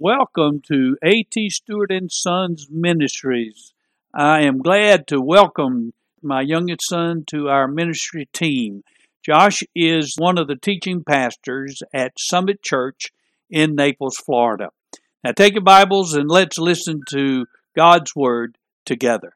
Welcome to A.T. Stewart and Sons Ministries. I am glad to welcome my youngest son to our ministry team. Josh is one of the teaching pastors at Summit Church in Naples, Florida. Now take your Bibles and let's listen to God's Word together.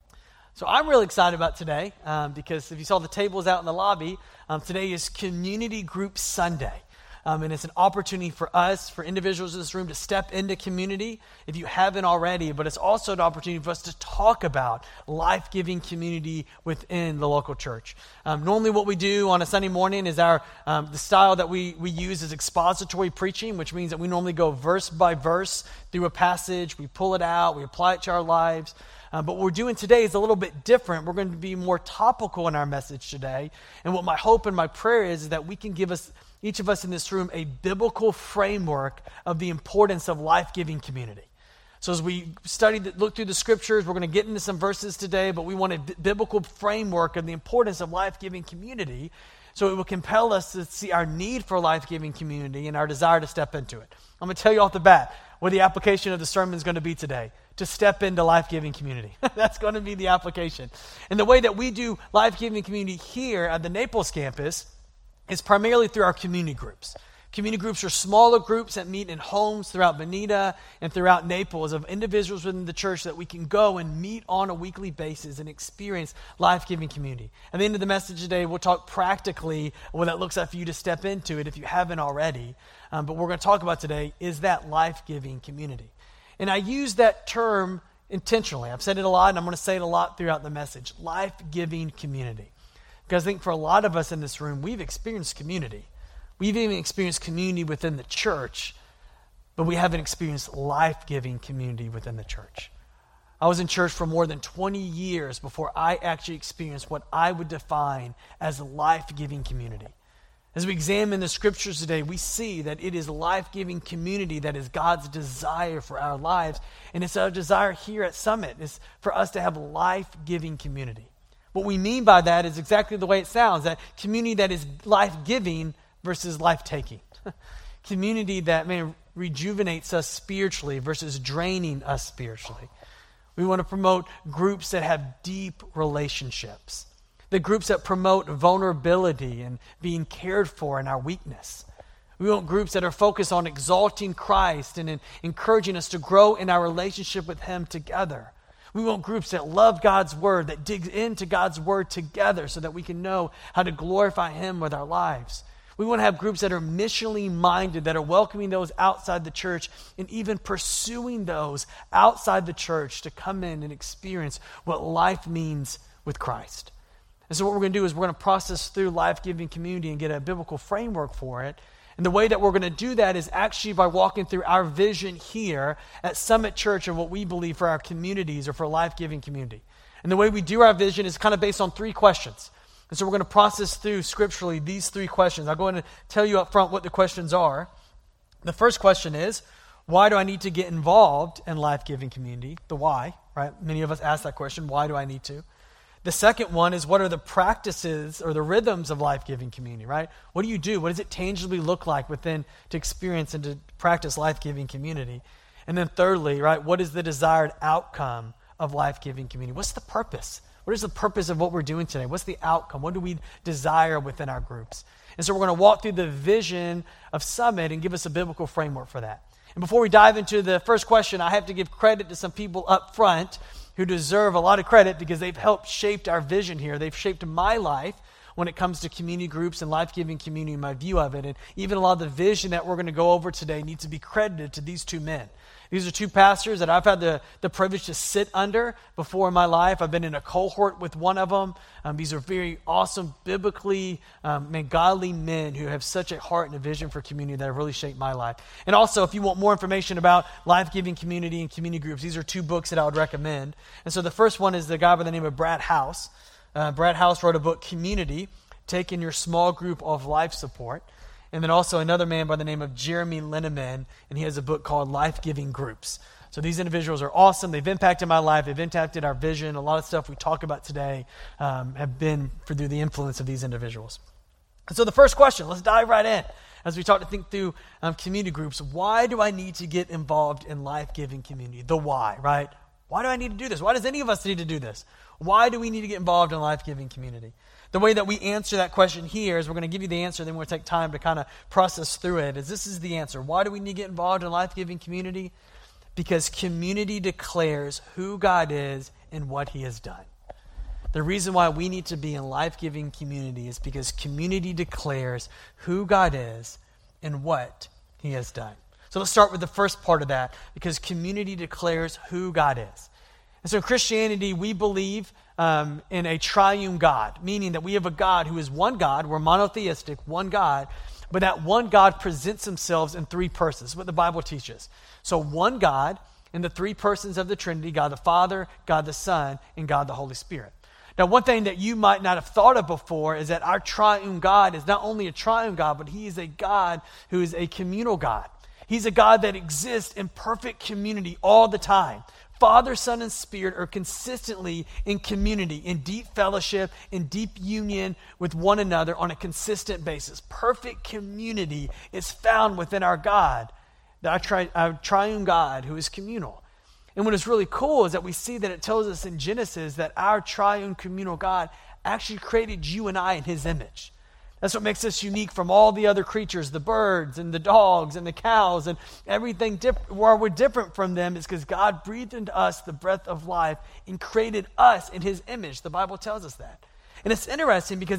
So I'm really excited about today because if you saw the tables out in the lobby, today is Community Group Sunday. And it's an opportunity for us, for individuals in this room, to step into community if you haven't already, but it's also an opportunity for us to talk about life-giving community within the local church. Normally what we do on a Sunday morning is the style that we use is expository preaching, which means that we normally go verse by verse through a passage, we pull it out, we apply it to our lives. But what we're doing today is a little bit different. We're going to be more topical in our message today. And what my hope and my prayer is that we can give each of us in this room, a biblical framework of the importance of life-giving community. So as we look through the scriptures, we're going to get into some verses today, but we want a biblical framework of the importance of life-giving community, so it will compel us to see our need for life-giving community and our desire to step into it. I'm going to tell you off the bat what the application of the sermon is going to be today: to step into life-giving community. That's going to be the application. And the way that we do life-giving community here at the Naples campus is primarily through our community groups. Community groups are smaller groups that meet in homes throughout Bonita and throughout Naples of individuals within the church that we can go and meet on a weekly basis and experience life-giving community. At the end of the message today, we'll talk practically what that looks like for you to step into it if you haven't already. But what we're going to talk about today is that life-giving community. And I use that term intentionally. I've said it a lot, and I'm going to say it a lot throughout the message: life-giving community. Because I think for a lot of us in this room, we've experienced community. We've even experienced community within the church, but we haven't experienced life-giving community within the church. I was in church for more than 20 years before I actually experienced what I would define as life-giving community. As we examine the scriptures today, we see that it is life-giving community that is God's desire for our lives, and it's our desire here at Summit is for us to have life-giving community. What we mean by that is exactly the way it sounds, that community that is life-giving versus life-taking. Community that rejuvenates us spiritually versus draining us spiritually. We want to promote groups that have deep relationships. The groups that promote vulnerability and being cared for in our weakness. We want groups that are focused on exalting Christ and encouraging us to grow in our relationship with Him together. We want groups that love God's Word, that dig into God's Word together so that we can know how to glorify Him with our lives. We want to have groups that are missionally minded, that are welcoming those outside the church and even pursuing those outside the church to come in and experience what life means with Christ. And so what we're going to do is we're going to process through life-giving community and get a biblical framework for it. And the way that we're going to do that is actually by walking through our vision here at Summit Church of what we believe for our communities or for life-giving community. And the way we do our vision is kind of based on three questions. And so we're going to process through scripturally these three questions. I'm going to tell you up front what the questions are. The first question is, why do I need to get involved in life-giving community? The why, right? Many of us ask that question, why do I need to? The second one is, what are the practices or the rhythms of life-giving community, right? What do you do? What does it tangibly look like within to experience and to practice life-giving community? And then thirdly, right, what is the desired outcome of life-giving community? What's the purpose? What is the purpose of what we're doing today? What's the outcome? What do we desire within our groups? And so we're going to walk through the vision of Summit and give us a biblical framework for that. And before we dive into the first question, I have to give credit to some people up front who deserve a lot of credit because they've helped shape our vision here. They've shaped my life when it comes to community groups and life-giving community and my view of it. And even a lot of the vision that we're going to go over today needs to be credited to these two men. These are two pastors that I've had the privilege to sit under before in my life. I've been in a cohort with one of them. These are very awesome, biblically godly men who have such a heart and a vision for community that have really shaped my life. And also, if you want more information about life-giving community and community groups, these are two books that I would recommend. And so the first one is the guy by the name of Brad House. Brad House wrote a book, Community, Taking Your Small Group of Life Support. And then also another man by the name of Jeremy Linneman, and he has a book called Life-Giving Groups. So these individuals are awesome. They've impacted my life. They've impacted our vision. A lot of stuff we talk about today have been through the influence of these individuals. And so the first question, let's dive right in. as we start to think through community groups, why do I need to get involved in life-giving community? The why, right? Why do I need to do this? Why does any of us need to do this? Why do we need to get involved in life-giving community? The way that we answer that question here is we're going to give you the answer, then we're going to take time to kind of process through it. This is the answer. Why do we need to get involved in life-giving community? Because community declares who God is and what he has done. The reason why we need to be in life-giving community is because community declares who God is and what he has done. So let's start with the first part of that, because community declares who God is. And so in Christianity, we believe in a triune God, meaning that we have a God who is one God. We're monotheistic, one God, but that one God presents himself in three persons, what the Bible teaches. So one God in the three persons of the Trinity, God the Father, God the Son, and God the Holy Spirit. Now, one thing that you might not have thought of before is that our triune God is not only a triune God, but he is a God who is a communal God. He's a God that exists in perfect community all the time. Father, Son, and Spirit are consistently in community, in deep fellowship, in deep union with one another on a consistent basis. Perfect community is found within our God, our triune God who is communal. And what is really cool is that we see that it tells us in Genesis that our triune communal God actually created you and I in his image. That's what makes us unique from all the other creatures, the birds and the dogs and the cows and everything. Where we're different from them is because God breathed into us the breath of life and created us in his image. The Bible tells us that. And it's interesting because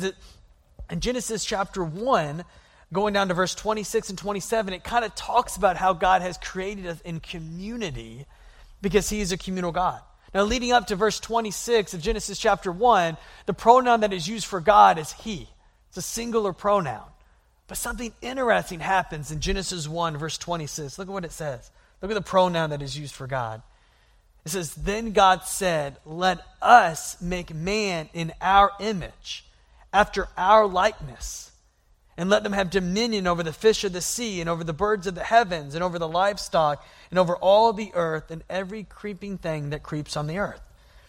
in Genesis chapter 1, going down to verse 26 and 27, it kind of talks about how God has created us in community because he is a communal God. Now, leading up to verse 26 of Genesis chapter 1, the pronoun that is used for God is he. It's a singular pronoun. But something interesting happens in Genesis 1, verse 26. Look at what it says. Look at the pronoun that is used for God. It says, "Then God said, let us make man in our image, after our likeness, and let them have dominion over the fish of the sea, and over the birds of the heavens, and over the livestock, and over all the earth, and every creeping thing that creeps on the earth."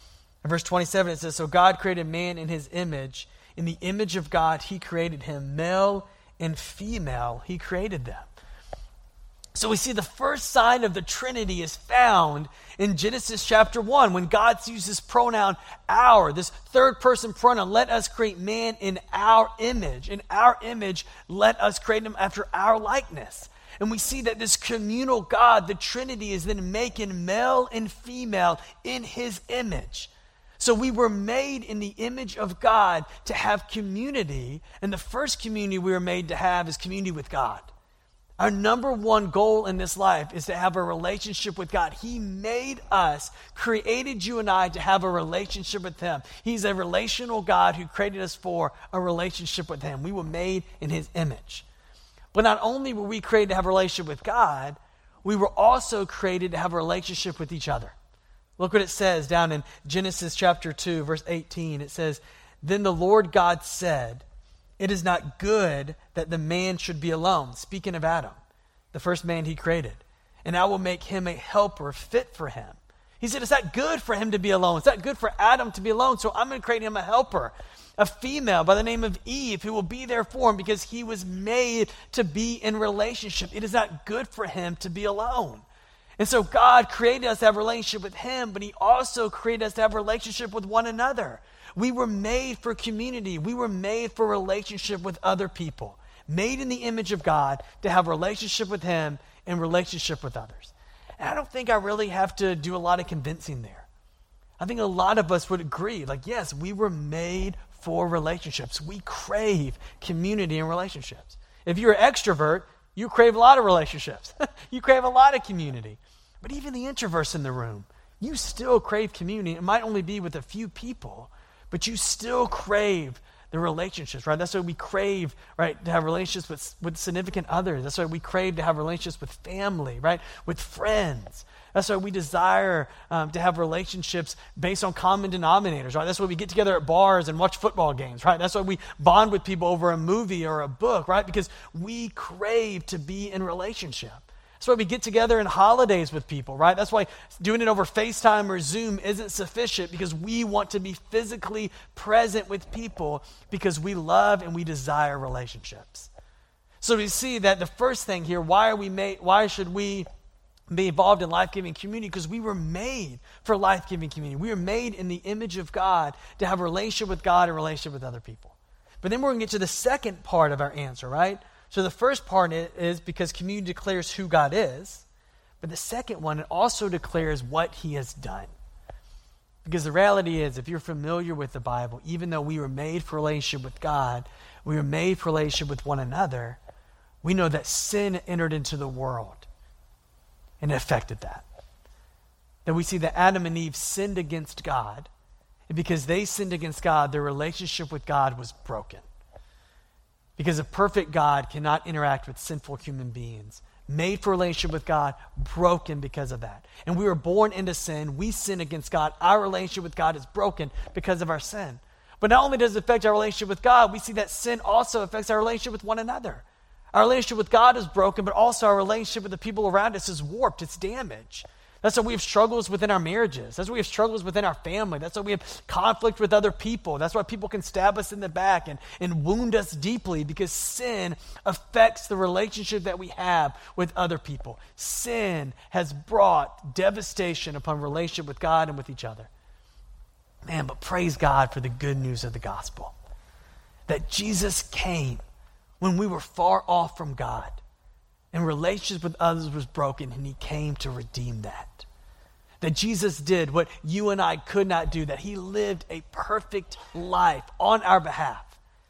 In verse 27, it says, "So God created man in his image. In the image of God, he created him. Male and female, he created them." So we see the first sign of the Trinity is found in Genesis chapter 1 when God uses this pronoun our, this third person pronoun. Let us create man in our image. In our image, let us create him after our likeness. And we see that this communal God, the Trinity, is then making male and female in his image. So we were made in the image of God to have community, and the first community we were made to have is community with God. Our number one goal in this life is to have a relationship with God. He made us, created you and I to have a relationship with him. He's a relational God who created us for a relationship with him. We were made in his image. But not only were we created to have a relationship with God, we were also created to have a relationship with each other. Look what it says down in Genesis chapter 2, verse 18. It says, "Then the Lord God said, it is not good that the man should be alone." Speaking of Adam, the first man he created. "And I will make him a helper fit for him." He said, it's not good for him to be alone. It's not good for Adam to be alone. So I'm going to create him a helper, a female by the name of Eve, who will be there for him because he was made to be in relationship. It is not good for him to be alone. And so God created us to have a relationship with him, but he also created us to have a relationship with one another. We were made for community. We were made for a relationship with other people. Made in the image of God to have a relationship with him and relationship with others. And I don't think I really have to do a lot of convincing there. I think a lot of us would agree, yes, we were made for relationships. We crave community and relationships. If you're an extrovert, you crave a lot of relationships. You crave a lot of community. But even the introverts in the room, you still crave community. It might only be with a few people, but you still crave the relationships, right? That's why we crave, right, to have relationships with significant others. That's why we crave to have relationships with family, right, with friends. That's why we desire to have relationships based on common denominators, right? That's why we get together at bars and watch football games, right? That's why we bond with people over a movie or a book, right? Because we crave to be in relationship. That's why we get together in holidays with people, right? That's why doing it over FaceTime or Zoom isn't sufficient, because we want to be physically present with people because we love and we desire relationships. So we see that the first thing here, why should we be involved in life-giving community? Because we were made for life-giving community. We were made in the image of God to have a relationship with God and a relationship with other people. But then we're going to get to the second part of our answer, right? So the first part is because community declares who God is. But the second one, it also declares what he has done. Because the reality is, if you're familiar with the Bible, even though we were made for relationship with God, we were made for relationship with one another, we know that sin entered into the world and it affected that. That we see that Adam and Eve sinned against God, and because they sinned against God, their relationship with God was broken. Because a perfect God cannot interact with sinful human beings. Made for relationship with God, broken because of that. And we were born into sin. We sin against God. Our relationship with God is broken because of our sin. But not only does it affect our relationship with God, we see that sin also affects our relationship with one another. Our relationship with God is broken, but also our relationship with the people around us is warped. It's damaged. That's why we have struggles within our marriages. That's why we have struggles within our family. That's why we have conflict with other people. That's why people can stab us in the back and wound us deeply, because sin affects the relationship that we have with other people. Sin has brought devastation upon relationship with God and with each other. Man, but praise God for the good news of the gospel. That Jesus came when we were far off from God and relationship with others was broken, and he came to redeem that. That Jesus did what you and I could not do, that he lived a perfect life on our behalf.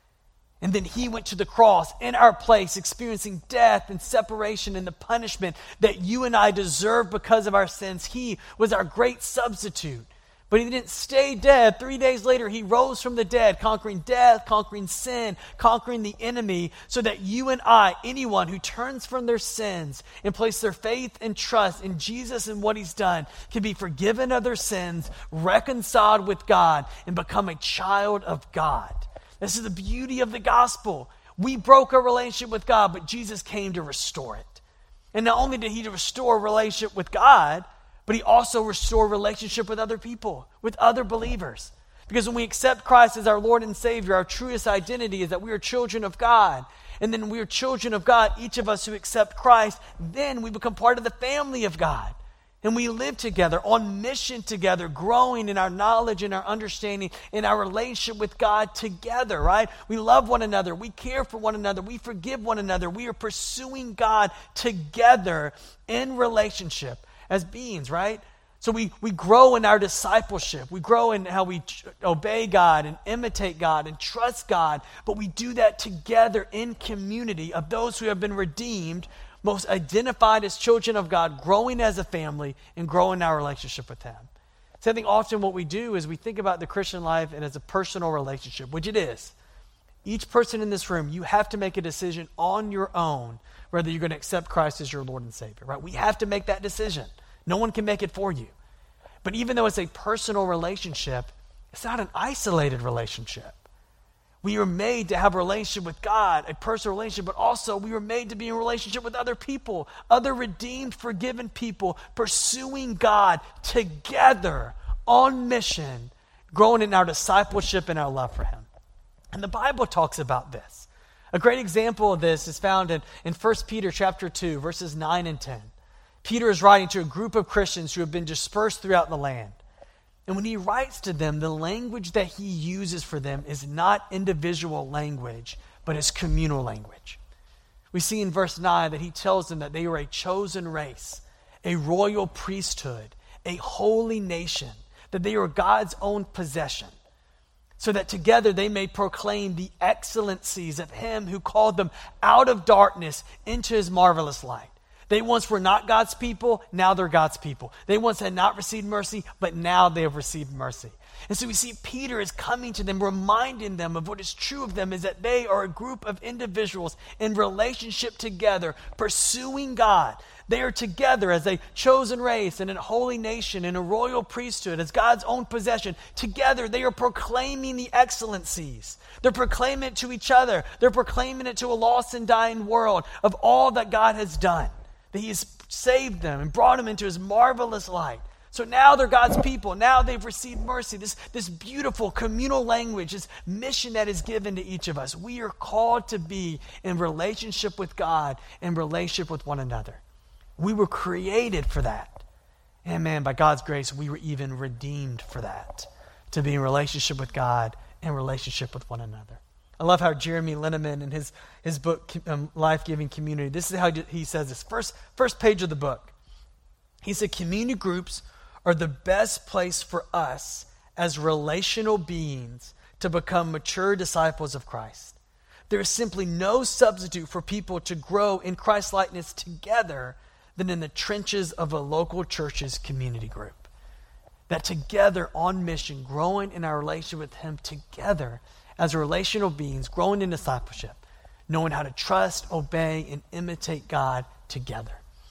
And then he went to the cross in our place, experiencing death and separation and the punishment that you and I deserve because of our sins. He was our great substitute. But he didn't stay dead. 3 days later, he rose from the dead, conquering death, conquering sin, conquering the enemy, so that you and I, anyone who turns from their sins and place their faith and trust in Jesus and what he's done, can be forgiven of their sins, reconciled with God, and become a child of God. This is the beauty of the gospel. We broke our relationship with God, but Jesus came to restore it. And not only did he restore a relationship with God, but he also restored relationship with other people, with other believers. Because when we accept Christ as our Lord and Savior, our truest identity is that we are children of God. And then we are children of God, each of us who accept Christ, then we become part of the family of God. And we live together, on mission together, growing in our knowledge and our understanding, in our relationship with God together, right? We love one another. We care for one another. We forgive one another. We are pursuing God together in relationship as beings, right? So we grow in our discipleship. We grow in how we obey God and imitate God and trust God. But we do that together in community of those who have been redeemed, most identified as children of God, growing as a family and growing our relationship with him. So I think often what we do is we think about the Christian life and as a personal relationship, which it is. Each person in this room, you have to make a decision on your own whether you're going to accept Christ as your Lord and Savior, right? We have to make that decision. No one can make it for you. But even though it's a personal relationship, it's not an isolated relationship. We were made to have a relationship with God, a personal relationship, but also we were made to be in a relationship with other people, other redeemed, forgiven people, pursuing God together on mission, growing in our discipleship and our love for him. And the Bible talks about this. A great example of this is found in 1 Peter chapter 2, verses 9 and 10. Peter is writing to a group of Christians who have been dispersed throughout the land. And when he writes to them, the language that he uses for them is not individual language, but it's communal language. We see in verse 9 that he tells them that they were a chosen race, a royal priesthood, a holy nation, that they were God's own possession, so that together they may proclaim the excellencies of him who called them out of darkness into his marvelous light. They once were not God's people, now they're God's people. They once had not received mercy, but now they have received mercy. And so we see Peter is coming to them, reminding them of what is true of them, is that they are a group of individuals in relationship together, pursuing God. They are together as a chosen race and a holy nation and a royal priesthood, as God's own possession. Together, they are proclaiming the excellencies. They're proclaiming it to each other. They're proclaiming it to a lost and dying world of all that God has done, that he has saved them and brought them into his marvelous light. So now they're God's people. Now they've received mercy, this beautiful communal language, this mission that is given to each of us. We are called to be in relationship with God and relationship with one another. We were created for that. And man, by God's grace, we were even redeemed for that, to be in relationship with God and relationship with one another. I love how Jeremy Linneman in his book, Life-Giving Community, this is how he says this. First page of the book. He said, community groups are the best place for us as relational beings to become mature disciples of Christ. There is simply no substitute for people to grow in Christ-likeness together than in the trenches of a local church's community group. That together on mission, growing in our relationship with Him together as relational beings, growing in discipleship, knowing how to trust, obey, and imitate God together.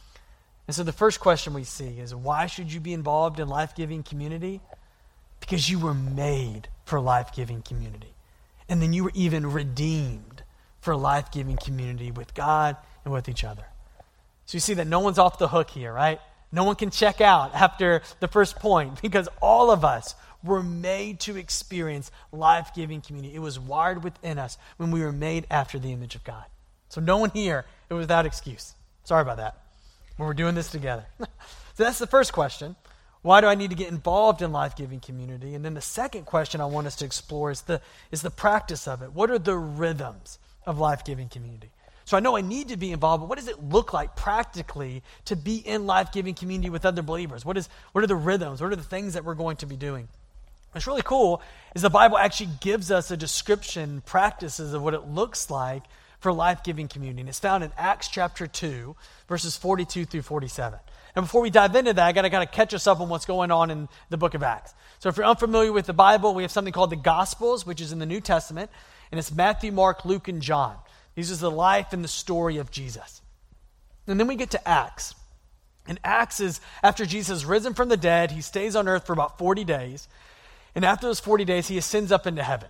And so the first question we see is, why should you be involved in life-giving community? Because you were made for life-giving community. And then you were even redeemed for life-giving community with God and with each other. So you see that no one's off the hook here, right? No one can check out after the first point, because all of us were made to experience life-giving community. It was wired within us when we were made after the image of God. So no one here is without excuse. Sorry about that. But we're doing this together. So that's the first question. Why do I need to get involved in life-giving community? And then the second question I want us to explore is the practice of it. What are the rhythms of life-giving community? So I know I need to be involved, but what does it look like practically to be in life-giving community with other believers? What are the rhythms? What are the things that we're going to be doing? What's really cool is the Bible actually gives us a description, practices of what it looks like for life-giving community. And it's found in Acts chapter 2, verses 42 through 47. And before we dive into that, I got to kind of catch us up on what's going on in the book of Acts. So if you're unfamiliar with the Bible, we have something called the Gospels, which is in the New Testament. And it's Matthew, Mark, Luke, and John. These are the life and the story of Jesus. And then we get to Acts. And Acts is after Jesus has risen from the dead, he stays on earth for about 40 days. And after those 40 days, he ascends up into heaven.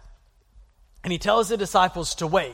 And he tells the disciples to wait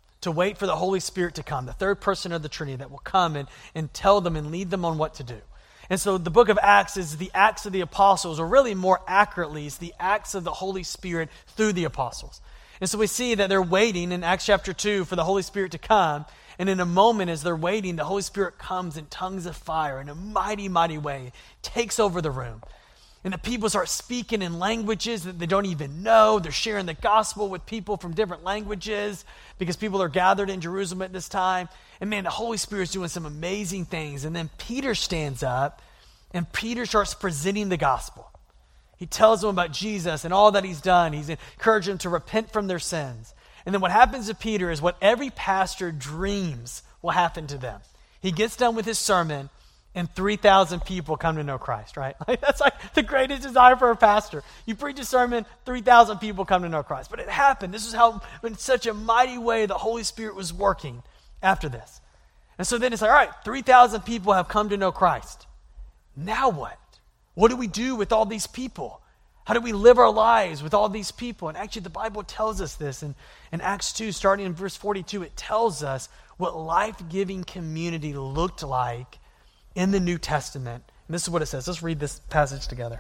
for the Holy Spirit to come, the third person of the Trinity that will come and tell them and lead them on what to do. And so the book of Acts is the Acts of the Apostles, or really more accurately, it's the Acts of the Holy Spirit through the Apostles. And so we see that they're waiting in Acts chapter 2 for the Holy Spirit to come. And in a moment as they're waiting, the Holy Spirit comes in tongues of fire in a mighty, mighty way, takes over the room. And the people start speaking in languages that they don't even know. They're sharing the gospel with people from different languages because people are gathered in Jerusalem at this time. And man, the Holy Spirit's doing some amazing things. And then Peter stands up and Peter starts presenting the gospel. He tells them about Jesus and all that he's done. He's encouraged them to repent from their sins. And then what happens to Peter is what every pastor dreams will happen to them. He gets done with his sermon and 3,000 people come to know Christ, right? That's like the greatest desire for a pastor. You preach a sermon, 3,000 people come to know Christ. But it happened. This is how, in such a mighty way, the Holy Spirit was working after this. And so then it's like, all right, 3,000 people have come to know Christ. Now what? What do we do with all these people? How do we live our lives with all these people? And actually the Bible tells us this. In Acts 2, starting in verse 42, it tells us what life-giving community looked like in the New Testament. And this is what it says. Let's read this passage together.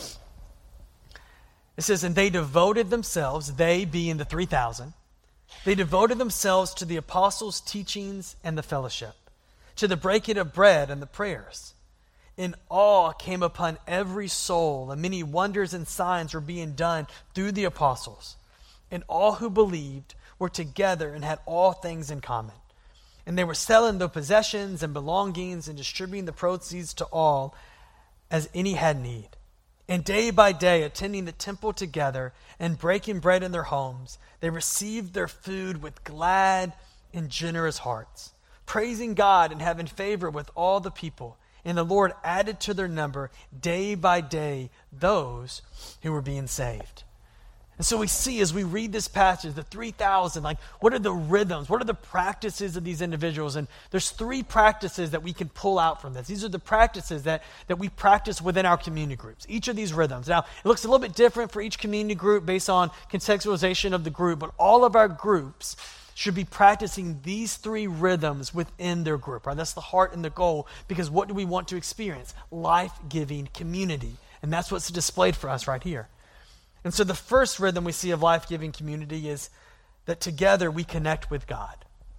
It says, and they devoted themselves, they being the 3,000, they devoted themselves to the apostles' teachings and the fellowship, to the breaking of bread and the prayers. And awe came upon every soul, and many wonders and signs were being done through the apostles. And all who believed were together and had all things in common. And they were selling their possessions and belongings and distributing the proceeds to all as any had need. And day by day, attending the temple together and breaking bread in their homes, they received their food with glad and generous hearts, praising God and having favor with all the people. And the Lord added to their number day by day those who were being saved. And so we see as we read this passage, the 3,000, like what are the rhythms? What are the practices of these individuals? And there's 3 practices that we can pull out from this. These are the practices that we practice within our community groups, each of these rhythms. Now, it looks a little bit different for each community group based on contextualization of the group, but all of our groups should be practicing these 3 rhythms within their group, right? That's the heart and the goal, because what do we want to experience? Life-giving community. And that's what's displayed for us right here. And so the first rhythm we see of life-giving community is that together we connect with God.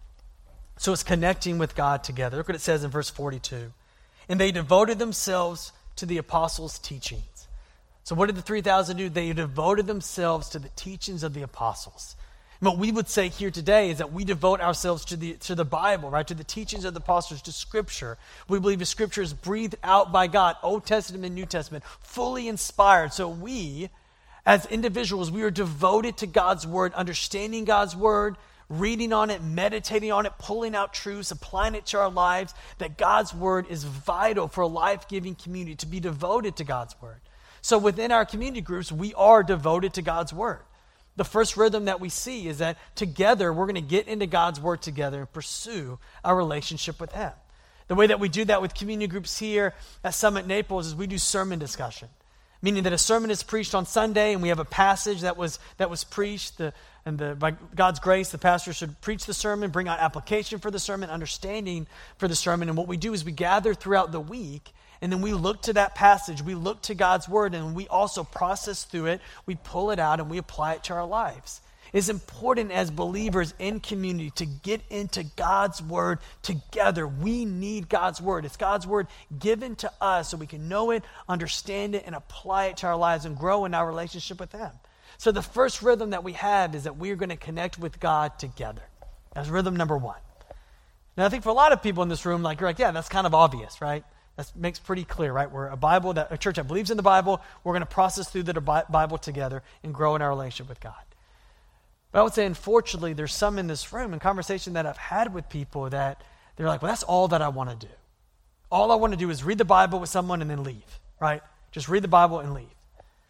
So it's connecting with God together. Look what it says in verse 42. And they devoted themselves to the apostles' teachings. So what did the 3,000 do? They devoted themselves to the teachings of the apostles. And what we would say here today is that we devote ourselves to the Bible, right? To the teachings of the apostles, to Scripture. We believe the Scripture is breathed out by God, Old Testament and New Testament, fully inspired. So we, as individuals, we are devoted to God's Word, understanding God's Word, reading on it, meditating on it, pulling out truths, applying it to our lives, that God's Word is vital for a life-giving community, to be devoted to God's Word. So within our community groups, we are devoted to God's Word. The first rhythm that we see is that together we're going to get into God's Word together and pursue our relationship with Him. The way that we do that with community groups here at Summit Naples is we do sermon discussion, meaning that a sermon is preached on Sunday and we have a passage that was preached, by God's grace, the pastor should preach the sermon, bring out application for the sermon, understanding for the sermon. And what we do is we gather throughout the week, and then we look to that passage, we look to God's Word, and we also process through it, we pull it out, and we apply it to our lives. It's important as believers in community to get into God's Word together. We need God's Word. It's God's Word given to us so we can know it, understand it, and apply it to our lives and grow in our relationship with Him. So the first rhythm that we have is that we're going to connect with God together. That's rhythm number 1. Now, I think for a lot of people in this room, you're like, yeah, that's kind of obvious, right? That makes pretty clear, right? We're a church that believes in the Bible. We're going to process through the Bible together and grow in our relationship with God. But I would say, unfortunately, there's some in this room, in conversation that I've had with people, that they're like, well, that's all that I want to do. All I want to do is read the Bible with someone and then leave, right? Just read the Bible and leave.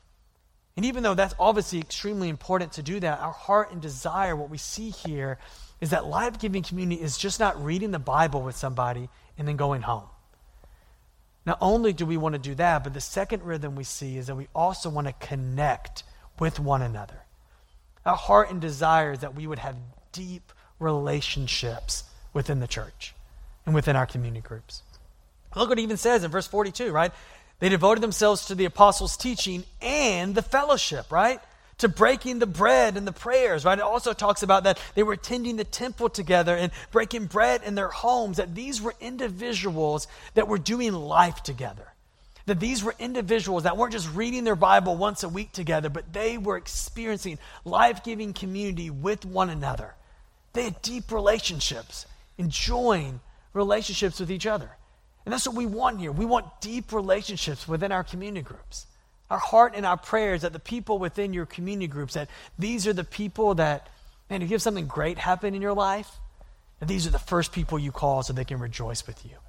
And even though that's obviously extremely important to do that, our heart and desire, what we see here, is that life-giving community is just not reading the Bible with somebody and then going home. Not only do we want to do that, but the second rhythm we see is that we also want to connect with one another. Our heart and desire is that we would have deep relationships within the church and within our community groups. Look what it even says in verse 42, right? They devoted themselves to the apostles' teaching and the fellowship, right? To breaking the bread and the prayers, right? It also talks about that they were attending the temple together and breaking bread in their homes, that these were individuals that were doing life together. That these were individuals that weren't just reading their Bible once a week together, but they were experiencing life-giving community with one another. They had deep relationships, enjoying relationships with each other. And that's what we want here. We want deep relationships within our community groups. Our heart and our prayers that the people within your community groups, that these are the people that, man, if you have something great happen in your life, that these are the first people you call so they can rejoice with you.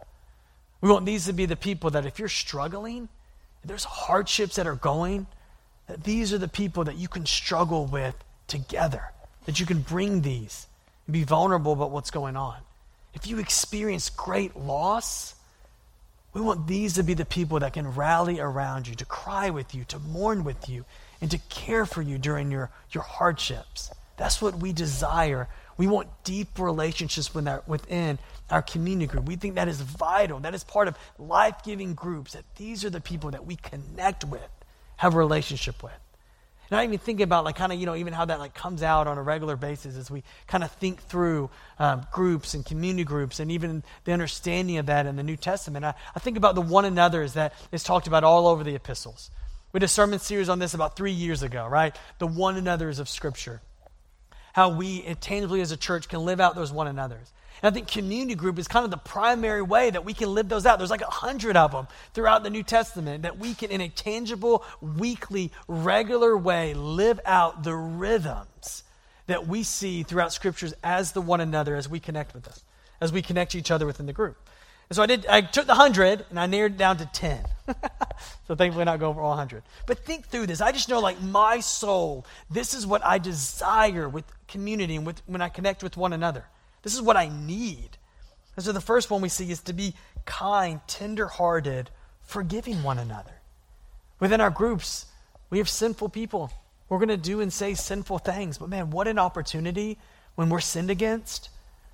We want these to be the people that if you're struggling, if there's hardships that are going, that these are the people that you can struggle with together, that you can bring these and be vulnerable about what's going on. If you experience great loss, we want these to be the people that can rally around you, to cry with you, to mourn with you, and to care for you during your hardships. That's what we desire. We want deep relationships within our community group. We think that is vital. That is part of life-giving groups, that these are the people that we connect with, have a relationship with. And I even think about even how that comes out on a regular basis as we kind of think through groups and community groups and even the understanding of that in the New Testament. I think about the one another's that is talked about all over the epistles. We did a sermon series on this about 3 years ago, right? The one another's of Scripture. How we tangibly as a church can live out those one another's. And I think community group is kind of the primary way that we can live those out. There's 100 of them throughout the New Testament that we can, in a tangible, weekly, regular way, live out the rhythms that we see throughout Scriptures as the one another, as we connect with us, as we connect each other within the group. And so I took the 100 and I narrowed it down to 10. So thankfully not go over all 100. But think through this. I just know my soul, this is what I desire with community and when I connect with one another. This is what I need. And so the first one we see is to be kind, tender-hearted, forgiving one another. Within our groups, we have sinful people. We're going to do and say sinful things. But man, what an opportunity when we're sinned against,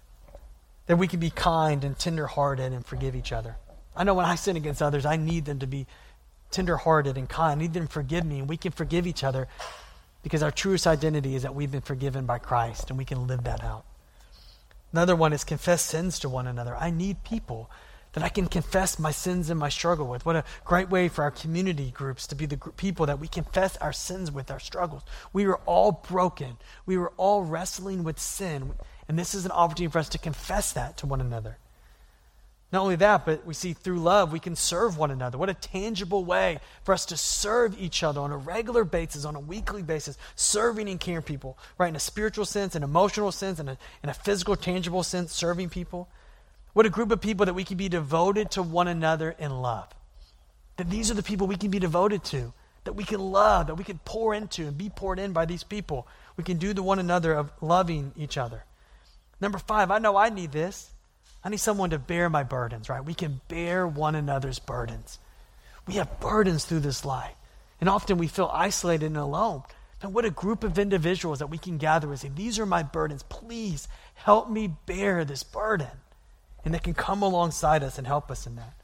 that we can be kind and tenderhearted and forgive each other. I know when I sin against others, I need them to be tenderhearted and kind. I need them to forgive me, and we can forgive each other because our truest identity is that we've been forgiven by Christ, and we can live that out. Another one is confess sins to one another. I need people that I can confess my sins and my struggle with. What a great way for our community groups to be the people that we confess our sins with, our struggles. We are all broken. We were all wrestling with sin. And this is an opportunity for us to confess that to one another. Not only that, but we see through love, we can serve one another. What a tangible way for us to serve each other on a regular basis, on a weekly basis, serving and caring people, right? In a spiritual sense, an emotional sense, in a physical, tangible sense, serving people. What a group of people that we can be devoted to one another in love. That these are the people we can be devoted to, that we can love, that we can pour into and be poured in by these people. We can do the one another of loving each other. Number 5, I know I need this. I need someone to bear my burdens, right? We can bear one another's burdens. We have burdens through this life. And often we feel isolated and alone. And what a group of individuals that we can gather and say, these are my burdens. Please help me bear this burden. And they can come alongside us and help us in that.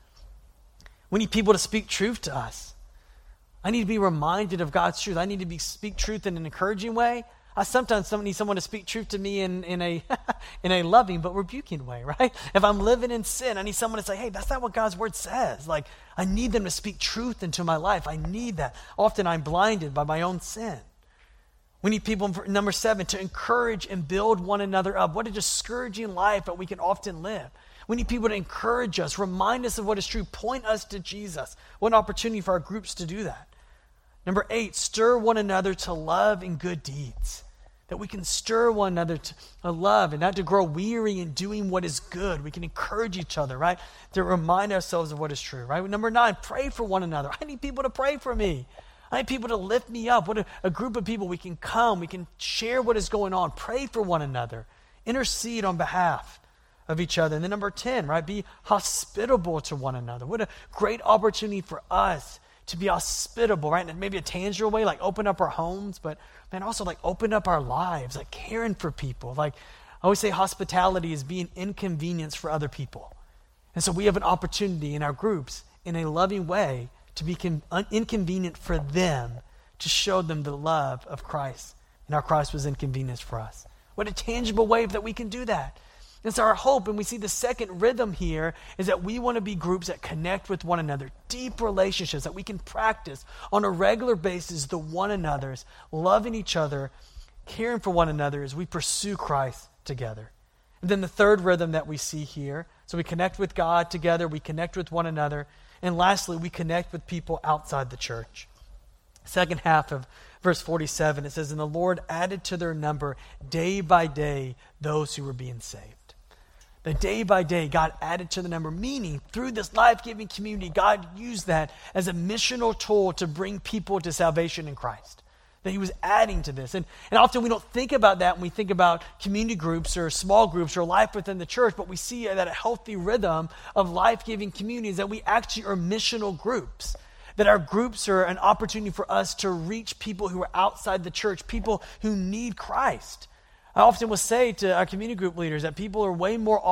We need people to speak truth to us. I need to be reminded of God's truth. I need to speak truth in an encouraging way. I sometimes need someone to speak truth to me in a in a loving but rebuking way, right? If I'm living in sin, I need someone to say, hey, that's not what God's word says. Like, I need them to speak truth into my life. I need that. Often I'm blinded by my own sin. We need people, number 7, to encourage and build one another up. What a discouraging life that we can often live. We need people to encourage us, remind us of what is true, point us to Jesus. What an opportunity for our groups to do that. Number 8, stir one another to love and good deeds. That we can stir one another to love and not to grow weary in doing what is good. We can encourage each other, right? To remind ourselves of what is true, right? Number 9, pray for one another. I need people to pray for me. I need people to lift me up. What a group of people we can come. We can share what is going on. Pray for one another. Intercede on behalf of each other. And then number 10, right? Be hospitable to one another. What a great opportunity for us to be hospitable, right? And maybe a tangible way, like open up our homes, but man, also like open up our lives, like caring for people. Like I always say, hospitality is being inconvenienced for other people. And so we have an opportunity in our groups in a loving way to be inconvenient for them, to show them the love of Christ. And our Christ was inconvenienced for us. What a tangible way that we can do that. It's our hope, and we see the second rhythm here is that we want to be groups that connect with one another, deep relationships that we can practice on a regular basis, the one another's, loving each other, caring for one another as we pursue Christ together. And then the third rhythm that we see here, so we connect with God together, we connect with one another, and lastly, we connect with people outside the church. Second half of verse 47, it says, and the Lord added to their number day by day those who were being saved. That day by day, God added to the number, meaning through this life-giving community, God used that as a missional tool to bring people to salvation in Christ. That he was adding to this. And often we don't think about that when we think about community groups or small groups or life within the church, but we see that a healthy rhythm of life-giving communities that we actually are missional groups. That our groups are an opportunity for us to reach people who are outside the church, people who need Christ. I often will say to our community group leaders that people are way more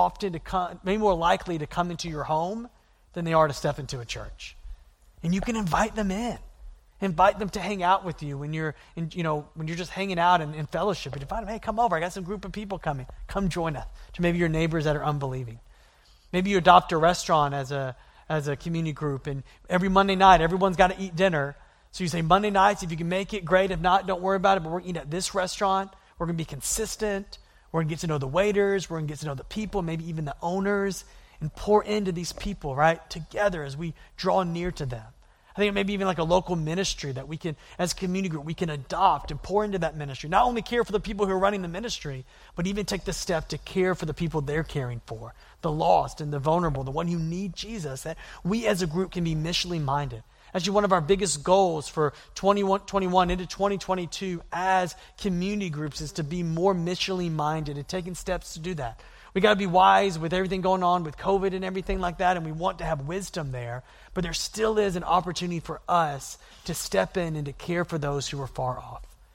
likely to come into your home than they are to step into a church. And you can invite them in. Invite them to hang out with you when you're just hanging out in fellowship. And invite them, hey, come over. I got some group of people coming. Come join us. To maybe your neighbors that are unbelieving. Maybe you adopt a restaurant as a community group, and every Monday night, everyone's got to eat dinner. So you say, Monday nights, if you can make it, great. If not, don't worry about it, but we're going to eat at this restaurant. We're going to be consistent. We're going to get to know the waiters. We're going to get to know the people, maybe even the owners, and pour into these people, right, together as we draw near to them. I think maybe even like a local ministry that we can, as a community group, we can adopt and pour into that ministry. Not only care for the people who are running the ministry, but even take the step to care for the people they're caring for, the lost and the vulnerable, the one who need Jesus, that we as a group can be missionally minded. Actually, one of our biggest goals for 2021 into 2022 as community groups is to be more missionally minded and taking steps to do that. We got to be wise with everything going on with COVID and everything like that, and we want to have wisdom there, but there still is an opportunity for us to step in and to care for those who are far off.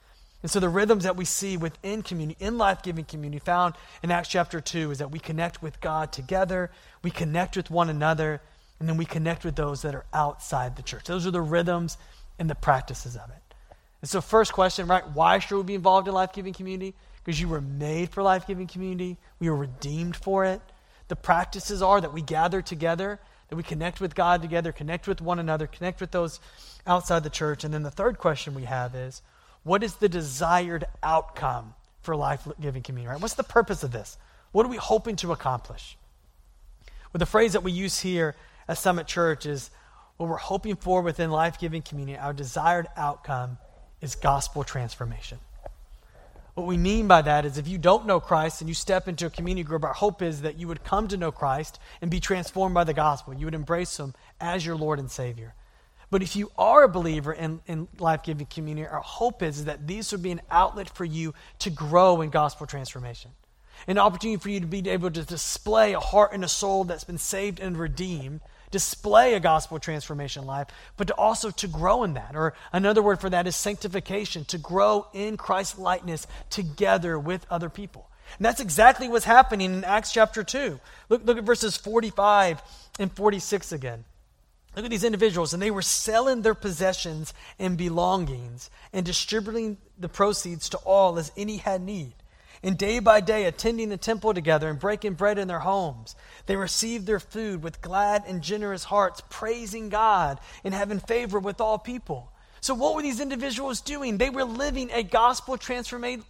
And so the rhythms that we see within community, in life-giving community, found in Acts chapter 2, is that we connect with God together, we connect with one another, and then we connect with those that are outside the church. Those are the rhythms and the practices of it. And so first question, right? Why should we be involved in life-giving community? Because you were made for life-giving community. We were redeemed for it. The practices are that we gather together, that we connect with God together, connect with one another, connect with those outside the church. And then the third question we have is, what is the desired outcome for life-giving community, right? What's the purpose of this? What are we hoping to accomplish? Well, the phrase that we use here at Summit Church is, what we're hoping for within life-giving community, our desired outcome is gospel transformation. What we mean by that is if you don't know Christ and you step into a community group, our hope is that you would come to know Christ and be transformed by the gospel. You would embrace him as your Lord and Savior. But if you are a believer in life-giving community, our hope is that these would be an outlet for you to grow in gospel transformation. An opportunity for you to be able to display a heart and a soul that's been saved and redeemed, display a gospel transformation life, but also to grow in that. Or another word for that is sanctification, to grow in Christ's likeness together with other people. And that's exactly what's happening in Acts chapter 2. Look at verses 45 and 46 again. Look at these individuals, and they were selling their possessions and belongings and distributing the proceeds to all as any had need. And day by day, attending the temple together and breaking bread in their homes, they received their food with glad and generous hearts, praising God and having favor with all people. So what were these individuals doing? They were living a gospel transformed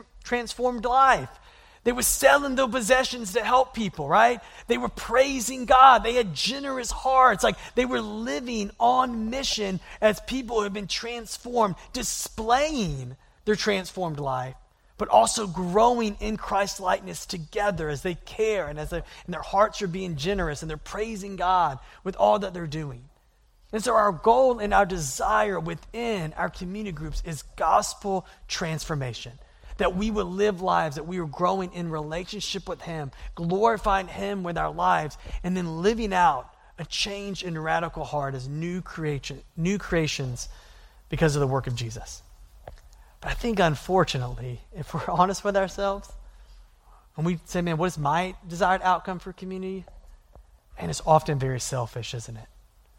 life. They were selling their possessions to help people, right? They were praising God. They had generous hearts. Like they were living on mission as people who have been transformed, displaying their transformed life, but also growing in Christ's likeness together as they care and and their hearts are being generous and they're praising God with all that they're doing. And so our goal and our desire within our community groups is gospel transformation. That we would live lives, that we are growing in relationship with Him, glorifying Him with our lives, and then living out a change and radical heart as new creations because of the work of Jesus. But I think, unfortunately, if we're honest with ourselves, and we say, man, what is my desired outcome for community? And it's often very selfish, isn't it?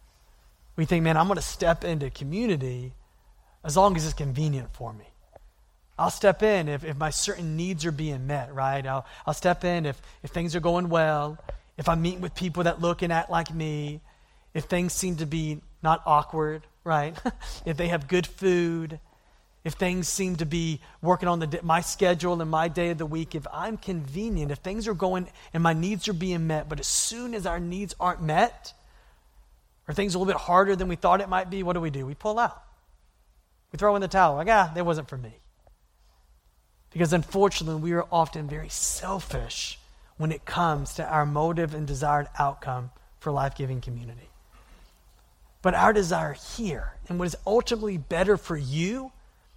We think, man, I'm going to step into community as long as it's convenient for me. I'll step in if my certain needs are being met, right? I'll step in if things are going well, if I'm meeting with people that look and act like me, if things seem to be not awkward, right? If they have good food, if things seem to be working on my schedule and my day of the week, if I'm convenient, if things are going and my needs are being met, but as soon as our needs aren't met, or things are a little bit harder than we thought it might be, what do? We pull out. We throw in the towel, like, that wasn't for me. Because unfortunately, we are often very selfish when it comes to our motive and desired outcome for life-giving community. But our desire here, and what is ultimately better for you,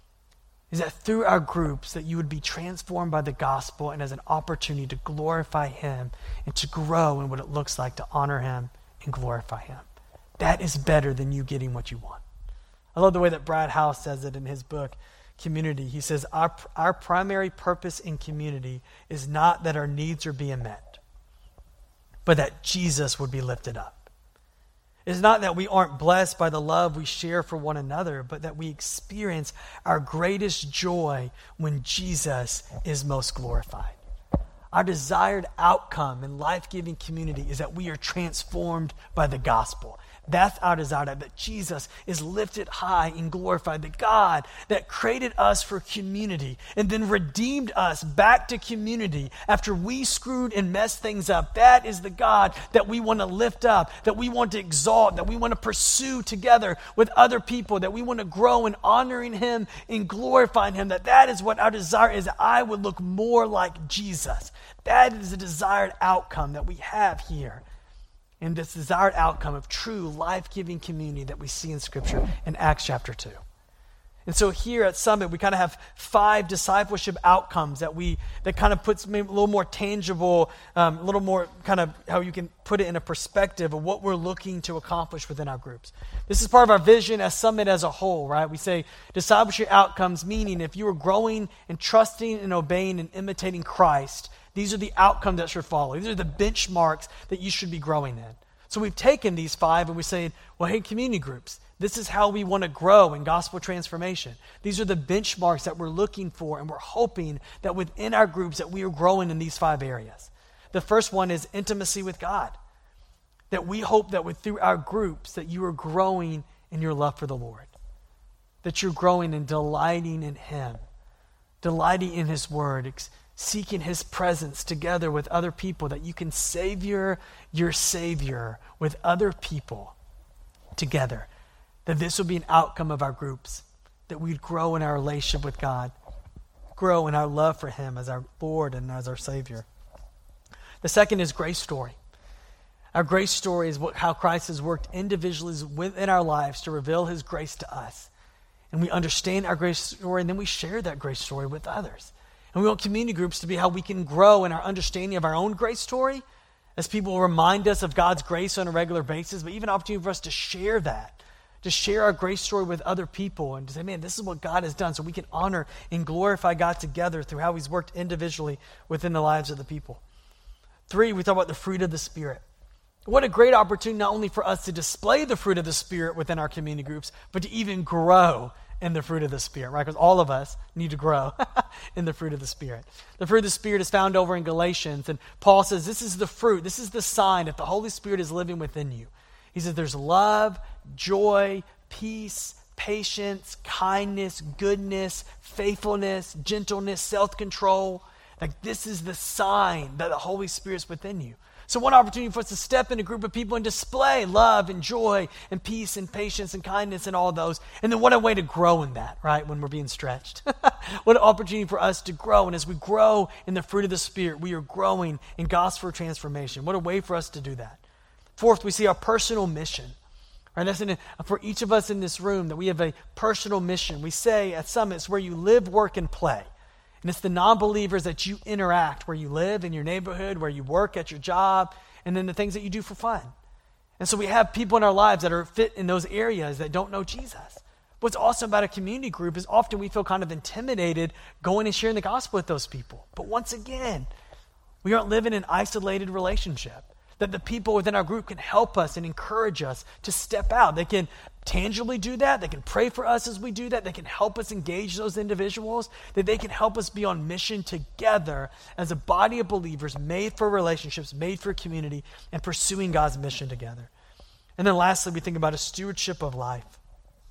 is that through our groups that you would be transformed by the gospel and as an opportunity to glorify Him and to grow in what it looks like to honor Him and glorify Him. That is better than you getting what you want. I love the way that Brad House says it in his book, Community. He says, our primary purpose in community is not that our needs are being met, but that Jesus would be lifted up. It's not that we aren't blessed by the love we share for one another, but that we experience our greatest joy when Jesus is most glorified. Our desired outcome in life-giving community is that we are transformed by the gospel. That's our desire, that Jesus is lifted high and glorified. The God that created us for community and then redeemed us back to community after we screwed and messed things up. That is the God that we want to lift up, that we want to exalt, that we want to pursue together with other people, that we want to grow in honoring Him and glorifying Him. That is what our desire is, that I would look more like Jesus. That is the desired outcome that we have here. And this desired outcome of true life-giving community that we see in Scripture in Acts chapter 2. And so here at Summit, we kind of have 5 discipleship outcomes that kind of puts maybe a little more tangible, a little more kind of how you can put it in a perspective of what we're looking to accomplish within our groups. This is part of our vision as Summit as a whole, right? We say discipleship outcomes, meaning if you are growing and trusting and obeying and imitating Christ, these are the outcomes that should follow. These are the benchmarks that you should be growing in. So we've taken these 5 and we say, well, hey, community groups, this is how we want to grow in gospel transformation. These are the benchmarks that we're looking for, and we're hoping that within our groups that we are growing in these 5 areas. The first one is intimacy with God. That we hope that through our groups that you are growing in your love for the Lord. That you're growing and delighting in Him. Delighting in His Word. Seeking His presence together with other people. That you can savor your Savior with other people together. That this will be an outcome of our groups, that we'd grow in our relationship with God, grow in our love for Him as our Lord and as our Savior. The second is grace story. Our grace story is how Christ has worked individually within our lives to reveal His grace to us. And we understand our grace story, and then we share that grace story with others. And we want community groups to be how we can grow in our understanding of our own grace story, as people remind us of God's grace on a regular basis, but even an opportunity for us to share that. To share our grace story with other people and to say, man, this is what God has done, so we can honor and glorify God together through how He's worked individually within the lives of the people. 3, we talk about the fruit of the Spirit. What a great opportunity not only for us to display the fruit of the Spirit within our community groups, but to even grow in the fruit of the Spirit, right? Because all of us need to grow in the fruit of the Spirit. The fruit of the Spirit is found over in Galatians, and Paul says this is the fruit, this is the sign that the Holy Spirit is living within you. He says there's love, joy, peace, patience, kindness, goodness, faithfulness, gentleness, self-control. Like this is the sign that the Holy Spirit's within you. So one opportunity for us to step in a group of people and display love and joy and peace and patience and kindness and all those. And then what a way to grow in that, right, when we're being stretched. What an opportunity for us to grow. And as we grow in the fruit of the Spirit, we are growing in gospel transformation. What a way for us to do that. 4th, we see our personal mission. Right, that's for each of us in this room that we have a personal mission. We say at Summit, it's where you live, work, and play. And it's the non-believers that you interact, where you live in your neighborhood, where you work at your job, and then the things that you do for fun. And so we have people in our lives that are fit in those areas that don't know Jesus. What's awesome about a community group is often we feel kind of intimidated going and sharing the gospel with those people. But once again, we aren't living in an isolated relationship. That the people within our group can help us and encourage us to step out. They can tangibly do that. They can pray for us as we do that. They can help us engage those individuals. That they can help us be on mission together as a body of believers made for relationships, made for community, and pursuing God's mission together. And then lastly, we think about a stewardship of life.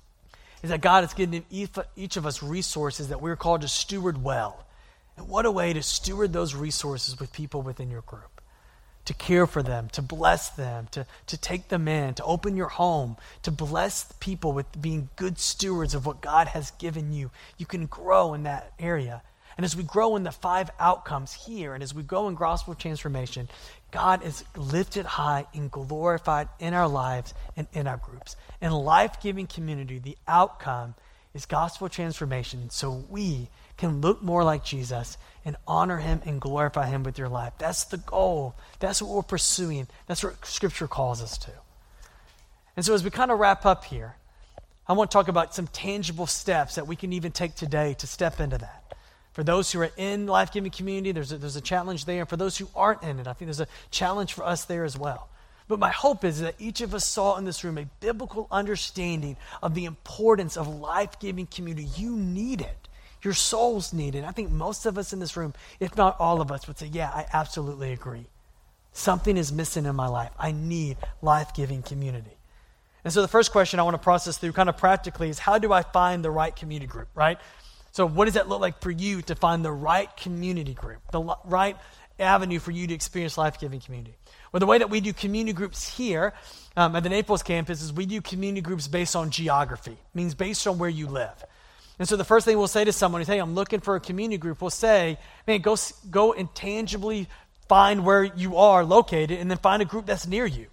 Is that God has given each of us resources that we're called to steward well. And what a way to steward those resources with people within your group. To care for them, to bless them, to take them in, to open your home, to bless people with being good stewards of what God has given you. You can grow in that area. And as we grow in the 5 outcomes here, and as we go in gospel transformation, God is lifted high and glorified in our lives and in our groups. In life-giving community, the outcome is gospel transformation, so we can look more like Jesus and honor Him and glorify Him with your life. That's the goal. That's what we're pursuing. That's what Scripture calls us to. And so as we kind of wrap up here, I want to talk about some tangible steps that we can even take today to step into that. For those who are in life-giving community, there's a challenge there. And for those who aren't in it, I think there's a challenge for us there as well. But my hope is that each of us saw in this room a biblical understanding of the importance of life-giving community. You need it. Your souls need it. I think most of us in this room, if not all of us, would say, yeah, I absolutely agree. Something is missing in my life. I need life-giving community. And so the first question I want to process through kind of practically is, how do I find the right community group, right? So what does that look like for you to find the right community group, the right avenue for you to experience life-giving community? Well, the way that we do community groups here at the Naples campus is we do community groups based on geography. It means based on where you live. And so the first thing we'll say to someone is, hey, I'm looking for a community group. We'll say, man, go and tangibly find where you are located and then find a group that's near you.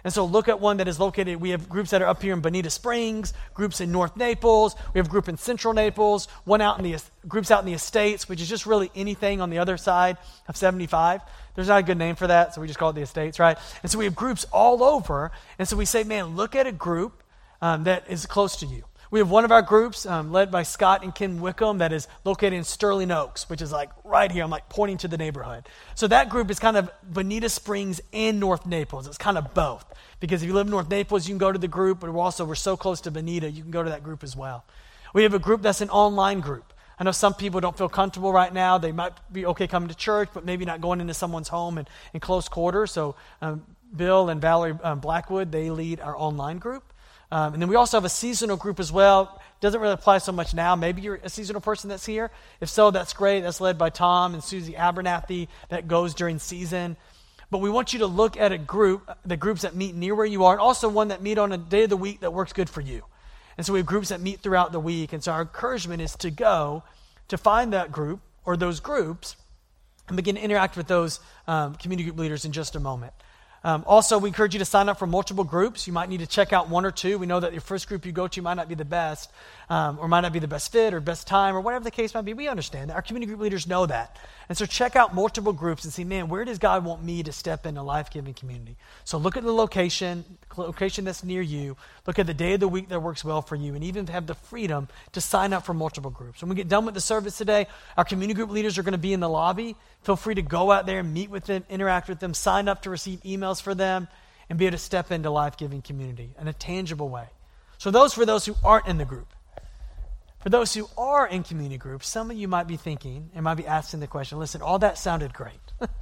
And so look at one that is located, we have groups that are up here in Bonita Springs, groups in North Naples, we have a group in Central Naples, groups out in the Estates, which is just really anything on the other side of 75. There's not a good name for that, so we just call it the Estates, right? And so we have groups all over, and so we say, man, look at a group that is close to you. We have one of our groups led by Scott and Ken Wickham that is located in Sterling Oaks, which is like right here. I'm like pointing to the neighborhood. So that group is kind of Bonita Springs and North Naples. It's kind of both. Because if you live in North Naples, you can go to the group, but we're so close to Bonita, you can go to that group as well. We have a group that's an online group. I know some people don't feel comfortable right now. They might be okay coming to church, but maybe not going into someone's home in close quarters. So Bill and Valerie Blackwood, they lead our online group. And then we also have a seasonal group as well. Doesn't really apply so much now. Maybe you're a seasonal person that's here. If so, that's great. That's led by Tom and Susie Abernathy. That goes during season. But we want you to look at the groups that meet near where you are, and also one that meet on a day of the week that works good for you. And so we have groups that meet throughout the week. And so our encouragement is to go to find that group or those groups and begin to interact with those community group leaders in just a moment. Also, we encourage you to sign up for multiple groups. You might need to check out one or two. We know that your first group you go to might not be the best, or might not be the best fit or best time, or whatever the case might be. We understand that. Our community group leaders know that. And so check out multiple groups and see, man, where does God want me to step into life-giving community? So look at the location that's near you. Look at the day of the week that works well for you, and even have the freedom to sign up for multiple groups. When we get done with the service today, our community group leaders are going to be in the lobby. Feel free to go out there and meet with them, interact with them, sign up to receive emails for them, and be able to step into life-giving community in a tangible way. So for those who aren't in the group. For those who are in community groups, some of you might be thinking and might be asking the question, listen, all that sounded great,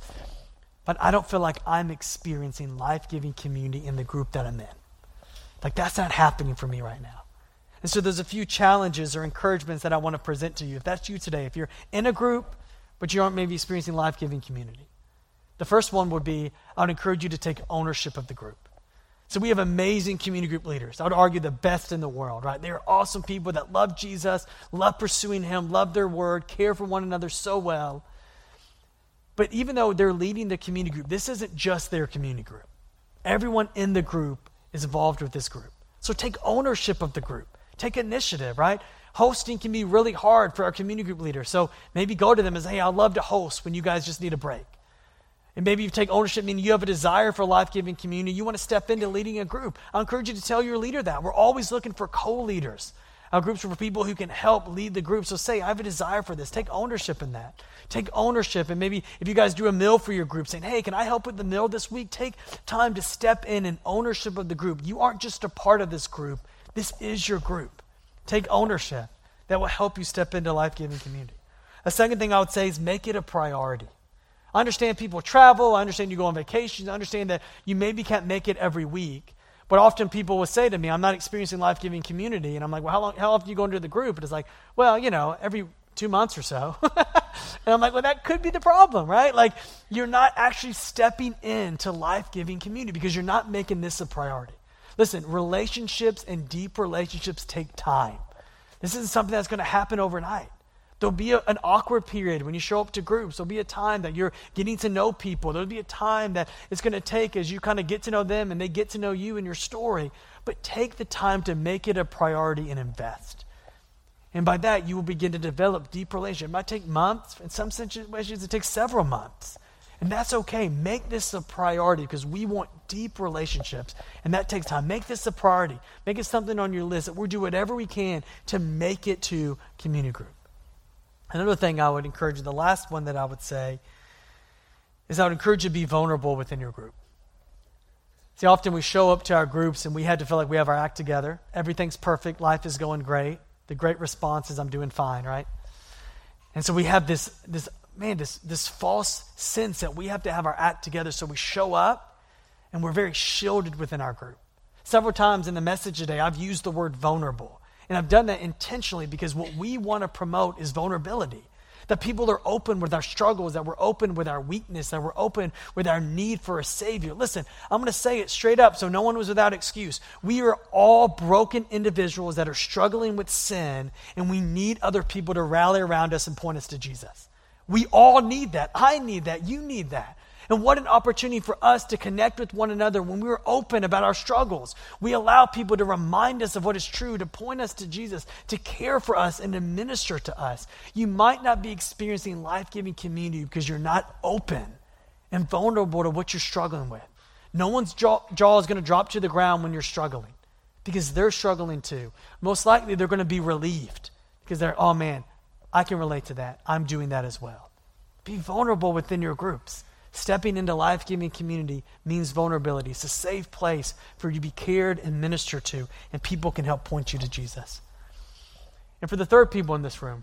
but I don't feel like I'm experiencing life-giving community in the group that I'm in. Like that's not happening for me right now. And so there's a few challenges or encouragements that I want to present to you. If that's you today, if you're in a group, but you aren't maybe experiencing life-giving community. The first one would be, I would encourage you to take ownership of the group. So we have amazing community group leaders. I would argue the best in the world, right? They're awesome people that love Jesus, love pursuing him, love their word, care for one another so well. But even though they're leading the community group, this isn't just their community group. Everyone in the group is involved with this group. So take ownership of the group. Take initiative, right? Hosting can be really hard for our community group leaders. So maybe go to them and say, hey, I'd love to host when you guys just need a break. And maybe you take ownership, meaning you have a desire for life-giving community. You want to step into leading a group. I encourage you to tell your leader that. We're always looking for co-leaders. Our groups are for people who can help lead the group. So say, I have a desire for this. Take ownership in that. Take ownership. And maybe if you guys do a meal for your group, saying, hey, can I help with the meal this week? Take time to step in ownership of the group. You aren't just a part of this group. This is your group. Take ownership. That will help you step into life-giving community. A second thing I would say is make it a priority. I understand people travel. I understand you go on vacations. I understand that you maybe can't make it every week. But often people will say to me, I'm not experiencing life-giving community. And I'm like, well, how often do you go into the group? And it's like, well, every 2 months or so. And I'm like, well, that could be the problem, right? Like, you're not actually stepping into life-giving community because you're not making this a priority. Listen, relationships and deep relationships take time. This isn't something that's going to happen overnight. There'll be an awkward period when you show up to groups. There'll be a time that you're getting to know people. There'll be a time that it's going to take as you kind of get to know them and they get to know you and your story. But take the time to make it a priority and invest. And by that, you will begin to develop deep relationships. It might take months. In some situations, it takes several months. And that's okay. Make this a priority because we want deep relationships. And that takes time. Make this a priority. Make it something on your list that we'll do whatever we can to make it to community group. Another thing I would encourage you, the last one that I would say, is I would encourage you to be vulnerable within your group. See, often we show up to our groups and we had to feel like we have our act together. Everything's perfect. Life is going great. The great response is I'm doing fine, right? And so we have this false sense that we have to have our act together. So we show up and we're very shielded within our group. Several times in the message today, I've used the word vulnerable. And I've done that intentionally because what we want to promote is vulnerability. That people are open with our struggles, that we're open with our weakness, that we're open with our need for a Savior. Listen, I'm going to say it straight up so no one was without excuse. We are all broken individuals that are struggling with sin, and we need other people to rally around us and point us to Jesus. We all need that. I need that. You need that. And what an opportunity for us to connect with one another when we're open about our struggles. We allow people to remind us of what is true, to point us to Jesus, to care for us, and to minister to us. You might not be experiencing life-giving community because you're not open and vulnerable to what you're struggling with. No one's jaw is going to drop to the ground when you're struggling because they're struggling too. Most likely they're going to be relieved because they're, oh man, I can relate to that. I'm doing that as well. Be vulnerable within your groups. Stepping into life-giving community means vulnerability. It's a safe place for you to be cared and ministered to, and people can help point you to Jesus. And for the third people in this room,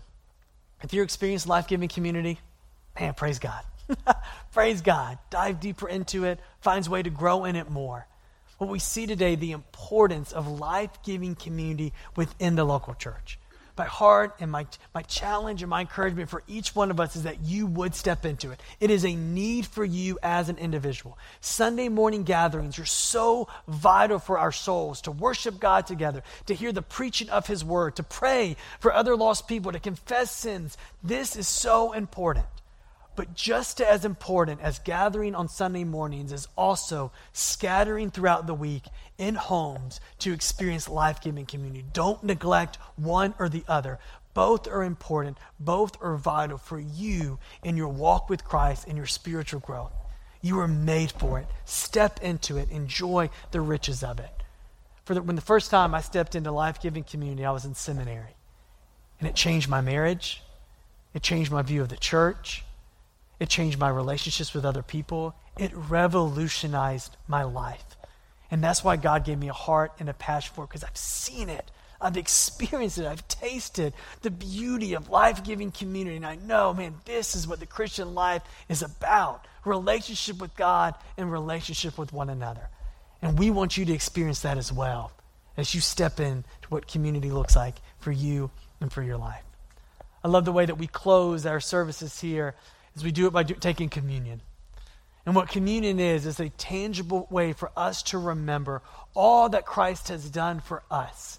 if you're experiencing life-giving community, man, praise God. Praise God. Dive deeper into it. Finds a way to grow in it more. What we see today, the importance of life-giving community within the local church. My heart and my challenge and my encouragement for each one of us is that you would step into it. It is a need for you as an individual. Sunday morning gatherings are so vital for our souls to worship God together, to hear the preaching of His word, to pray for other lost people, to confess sins. This is so important. But just as important as gathering on Sunday mornings is also scattering throughout the week in homes to experience life-giving community. Don't neglect one or the other. Both are important. Both are vital for you in your walk with Christ and your spiritual growth. You were made for it. Step into it. Enjoy the riches of it. When the first time I stepped into life-giving community, I was in seminary. And it changed my marriage. It changed my view of the church. It changed my relationships with other people. It revolutionized my life. And that's why God gave me a heart and a passion for it, because I've seen it. I've experienced it. I've tasted the beauty of life-giving community. And I know, man, this is what the Christian life is about. Relationship with God and relationship with one another. And we want you to experience that as well as you step into what community looks like for you and for your life. I love the way that we close our services here is we do it by taking communion. And what communion is a tangible way for us to remember all that Christ has done for us.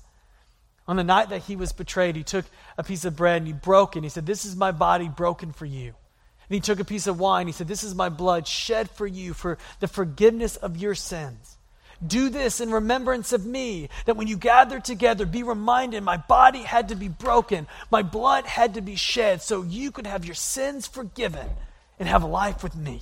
On the night that He was betrayed, He took a piece of bread and He broke it. He said, "This is my body broken for you." And He took a piece of wine. He said, "This is my blood shed for you for the forgiveness of your sins. Do this in remembrance of me, that when you gather together, be reminded my body had to be broken, my blood had to be shed so you could have your sins forgiven and have life with me."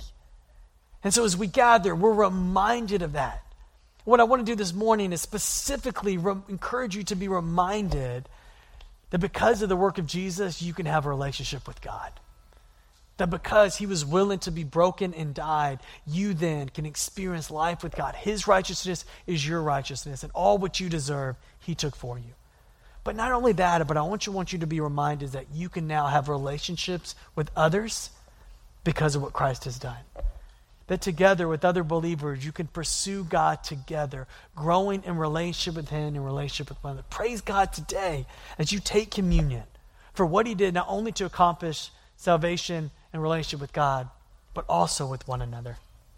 And so as we gather, we're reminded of that. What I want to do this morning is specifically encourage you to be reminded that because of the work of Jesus, you can have a relationship with God. That because He was willing to be broken and died, you then can experience life with God. His righteousness is your righteousness, and all what you deserve, He took for you. But not only that, but I want you to be reminded that you can now have relationships with others because of what Christ has done. That together with other believers, you can pursue God together, growing in relationship with Him and relationship with one another. Praise God today as you take communion for what He did not only to accomplish salvation and relationship with God, but also with one another.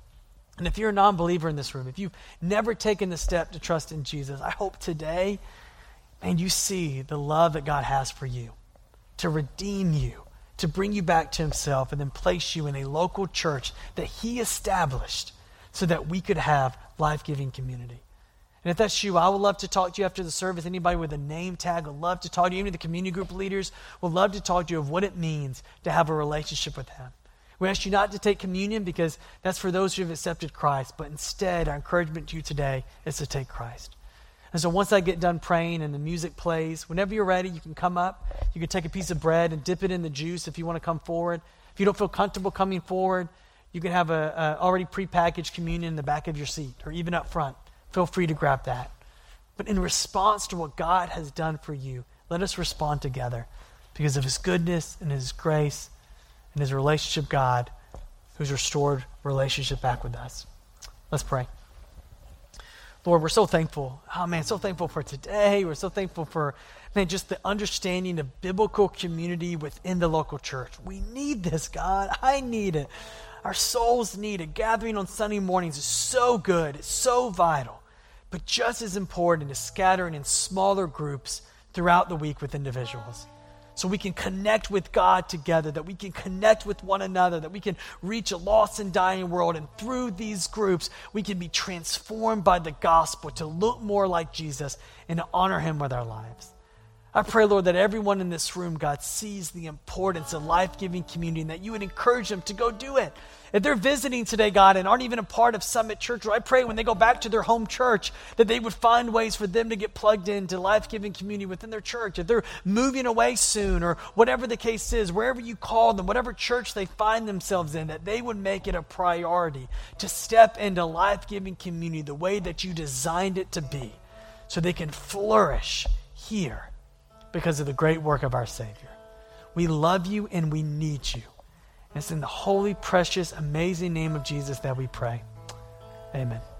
And if you're a non-believer in this room, if you've never taken the step to trust in Jesus, I hope today, man, you see the love that God has for you, to redeem you, to bring you back to Himself, and then place you in a local church that He established so that we could have life-giving community. And if that's you, I would love to talk to you after the service. Anybody with a name tag would love to talk to you. Even the community group leaders would love to talk to you of what it means to have a relationship with Him. We ask you not to take communion because that's for those who have accepted Christ, but instead our encouragement to you today is to take Christ. And so once I get done praying and the music plays, whenever you're ready, you can come up. You can take a piece of bread and dip it in the juice if you want to come forward. If you don't feel comfortable coming forward, you can have a already prepackaged communion in the back of your seat or even up front. Feel free to grab that. But in response to what God has done for you, let us respond together because of His goodness and His grace and His relationship, God, who's restored relationship back with us. Let's pray. Lord, we're so thankful. Oh, man, so thankful for today. We're so thankful for, man, just the understanding of biblical community within the local church. We need this, God. I need it. Our souls need it. Gathering on Sunday mornings is so good. It's so vital. But just as important is scattering in smaller groups throughout the week with individuals. so we can connect with God together, that we can connect with one another, that we can reach a lost and dying world. And through these groups, we can be transformed by the gospel to look more like Jesus and to honor him with our lives. I pray, Lord, that everyone in this room, God, sees the importance of life-giving community and that you would encourage them to go do it. If they're visiting today, God, and aren't even a part of Summit Church, I pray when they go back to their home church that they would find ways for them to get plugged into life-giving community within their church. If they're moving away soon or whatever the case is, wherever you call them, whatever church they find themselves in, that they would make it a priority to step into life-giving community the way that you designed it to be so they can flourish here because of the great work of our Savior. We love you and we need you. And it's in the holy, precious, amazing name of Jesus that we pray. Amen.